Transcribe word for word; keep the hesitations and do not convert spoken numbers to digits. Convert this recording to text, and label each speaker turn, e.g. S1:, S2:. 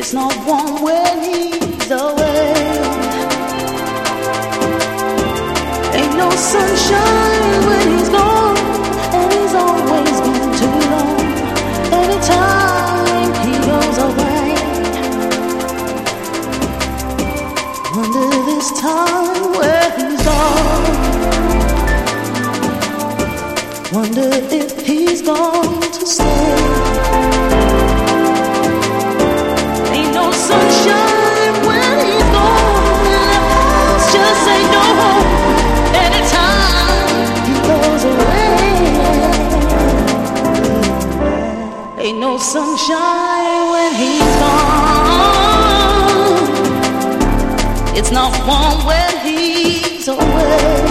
S1: It's not warm when he's away. Ain't no sunshine when he's gone, and he's always been too long. Anytime he goes away, wonder this time where he's gone. Wonder if he's gone to stay. Ain't no sunshine when he's gone, and the house just ain't no home. Anytime he goes away, ain't no sunshine when he's gone. It's not warm when he's away.